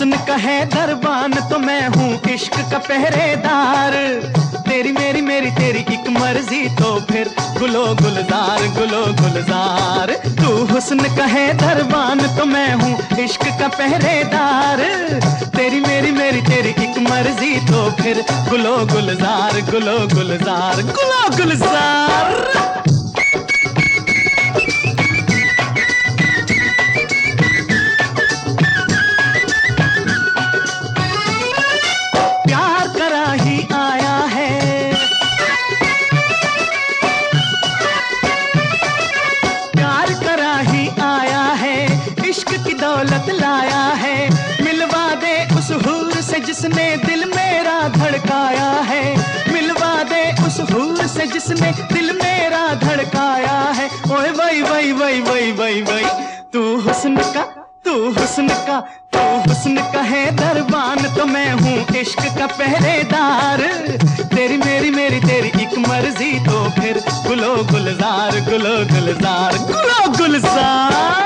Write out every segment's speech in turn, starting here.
हुस्न का है दरबान तो मैं हूँ इश्क का पहरेदार। तेरी मेरी मेरी तेरी एक मर्जी तो फिर गुलो गुलजार गुलो गुलजार। तू हुस्न का है दरबान तो मैं हूँ इश्क का पहरेदार। तेरी मेरी मेरी तेरी एक मर्जी तो फिर गुलो गुलजार गुलो गुलजार गुलो गुलजार। दौलत लाया है मिलवा दे उस हूर से जिसने दिल मेरा धड़काया है। मिलवा दे उस हूर से जिसने दिल मेरा धड़काया है। ओए वही वही वही वही वही वही। तू हुस्न का तू हुस्न का तू हुस्न का है दरबान तो मैं हूँ इश्क का पहरेदार। तेरी मेरी मेरी तेरी एक मर्जी तो फिर गुलो गुलजार गुलो गुलजार गुलो गुलजार।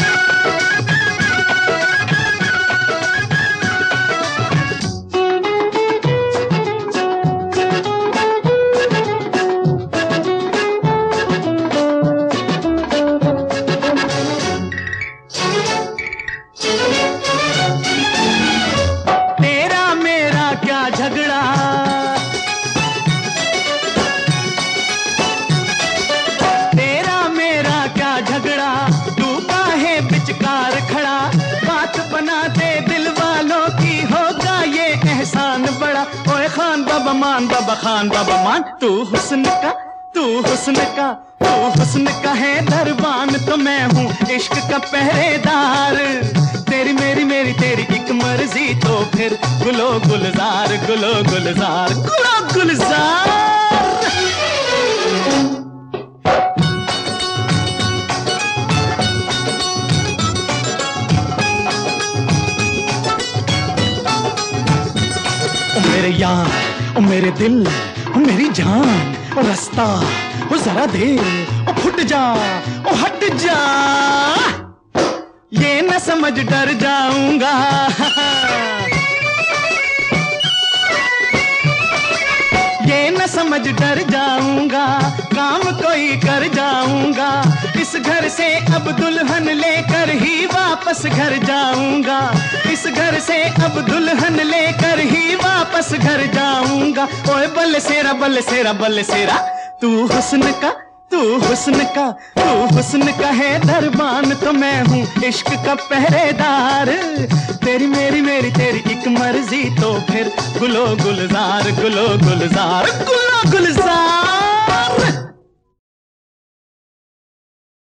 मान बाबा खान बाबा मान। तू हुस्न का तू हुस्न का तू हुस्न का है दरबान तो मैं हूँ इश्क का पहरेदार। तेरी मेरी मेरी तेरी एक मर्जी तो फिर गुलो गुलजार गुलो गुलजार गुलो गुलजार। मेरे यार ओ मेरे दिल ओ मेरी जान ओ रास्ता ओ जरा दे ओ फुट जा ओ हट जा। ये न समझ डर जाऊंगा ये न समझ डर जाऊंगा काम कोई कर जाऊंगा। इस घर से अब दुल्हन लेकर ही वापस घर जाऊंगा। इस घर से अब दुल्हन लेकर ही वापस घर जाऊंगा। ओए बल सेरा बल सेरा बल सेरा। तू हुस्न का तू हुस्न का तू हुस्न का है दरबान तो मैं हूँ इश्क का पहरेदार। तेरी मेरी मेरी तेरी एक मर्जी तो फिर गुलो गुलजार गुलो गुलजार गुलो गुलजार।